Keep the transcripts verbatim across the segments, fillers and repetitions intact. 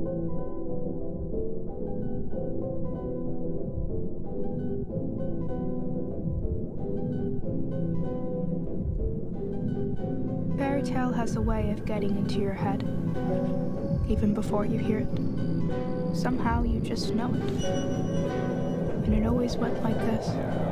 Fairy tale has a way of getting into your head, even before you hear it. Somehow you just know it. And it always went like this.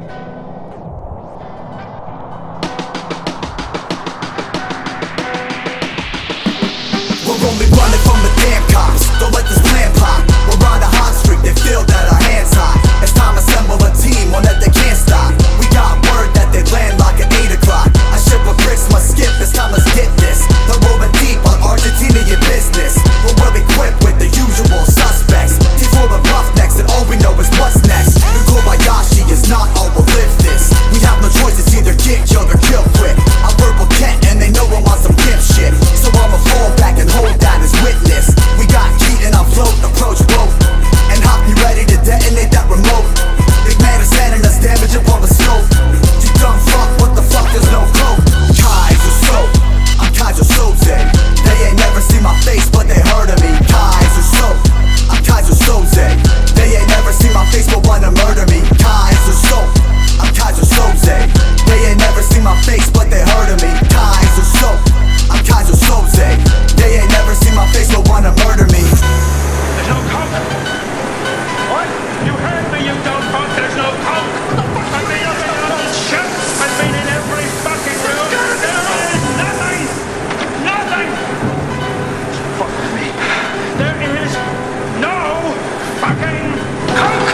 We're only running from the damn cops. Don't let this plan pop. We're on a hot streak, they feel that our hands hot. It's time to assemble a team, one that they can't stop. We got word that they land like at eight o'clock. I ship a Christmas skip, it's time let's get this. They're rolling deep on Argentinian business. We're well equipped with the usual suspects. Team full of roughnecks and all we know is what's next. The Kobayashi is not all we'll live this. We have no choice, it's either get killed or kill quick. I'm verbal Kent and they know I'm on some gimp shit. So I'ma fall back and hold that as witness. We got heat and I'll float, approach both. And hop me ready to detonate that remote. Big man is sending us damage upon the scope. You dumb fuck, what the fuck, there's no cope. Kaiser Soap, I'm Kaiser Soze. They ain't never seen my face but they heard of me. Kaiser Soap, I'm Kaiser Soze. They ain't never seen my face but wanna murder me. Kaiser Soap, I'm Kaiser Soze. They ain't never seen my face but they heard of me. Kaiser Soap, I'm Kaiser Soze. They ain't never seen my face but wanna murder me. There's no coke. What? You heard me, you dumb fuck. There's no coke. I mean, I've been bullshit. I've been in every fucking room. There is nothing. Nothing. Fuck with me. There is no fucking coke.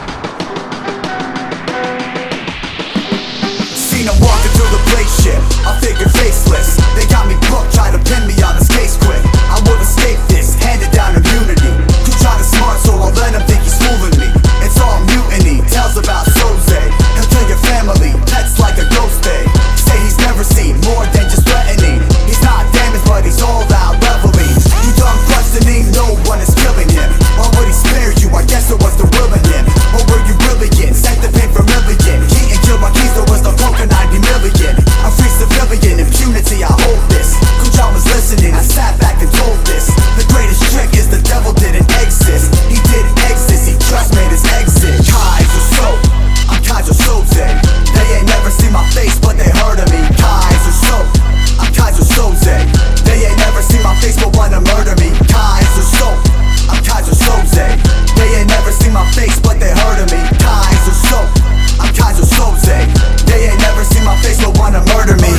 Seen them walking through the plate ship. I figured faceless. They got me booked, trying to pin me on this case quick. I would escape this, handed down immunity. You try to smart, so I'll let him think he's fooling me. It's all mutiny, tells about Soze. He'll kill your family, pets like a ghost day. Say he's never seen more than just threatening. He's not damaged, but he's all out leveling. You dumb questioning, no one is killing him. Why would he spare you? I guess it was the will in him. Or were you brilliant? Sank the pain for million. He and killed my keys, there was no coke ninety million. I'm free civilian, impunity, I hold this. Kujan was listening, I sat back and told this. The greatest trick is the devil didn't exist. He did exist, he just made his exit. Kaiser Soap, I'm Kaiser Soze. They ain't never seen my face, but they heard of me. Kaiser Soap, I'm Kaiser Soze. They ain't never seen my face, but wanna murder me. Kaiser Soap, I'm Kaiser Soze. They ain't never seen my face, but they heard of me. Kaiser Soap, I'm Kaiser Soze. They ain't never seen my face, but wanna murder me.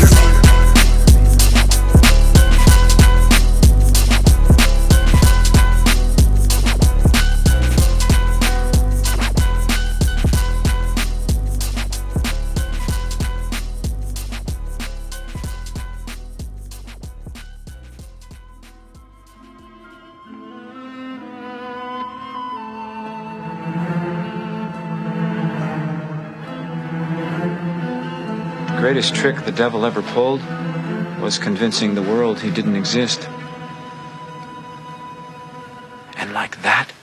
The greatest trick the devil ever pulled was convincing the world he didn't exist. And like that,